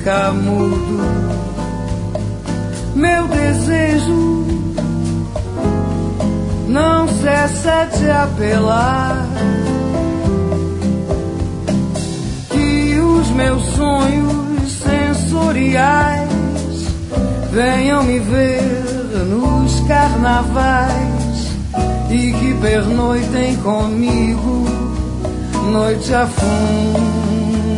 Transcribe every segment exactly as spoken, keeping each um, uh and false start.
fica mudo. Meu desejo não cessa de apelar, que os meus sonhos sensoriais venham me ver nos carnavais e que pernoitem comigo noite a fundo.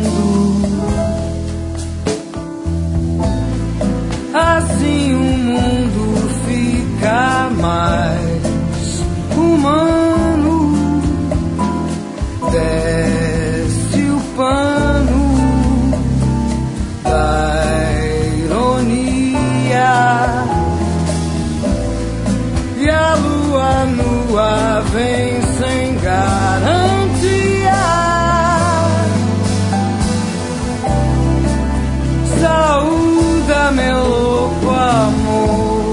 Assim o mundo fica mais humano, desce o pano da ironia e a lua nua vem sem garantia. Saúda meu louco amor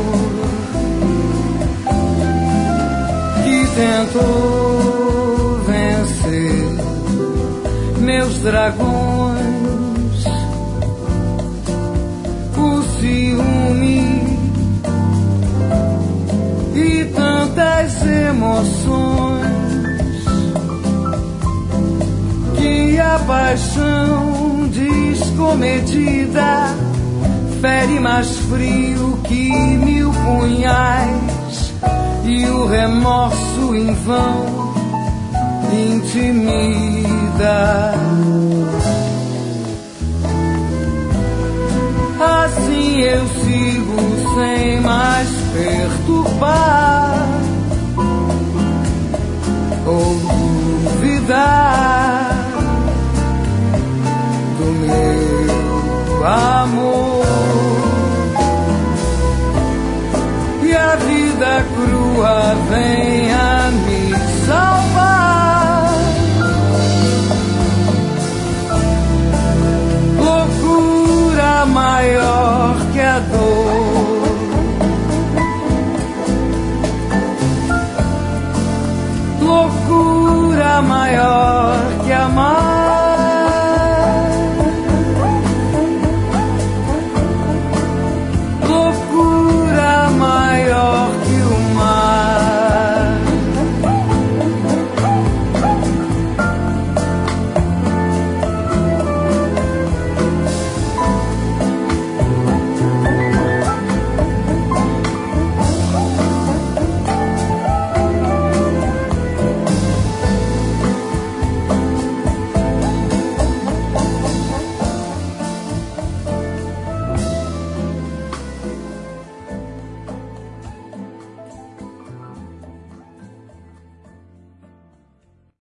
que tentou vencer meus dragões, o ciúme e tantas emoções que a paixão descomedida fere mais frio que mil punhais e o remorso em vão intimida. Assim eu sigo sem mais perturbar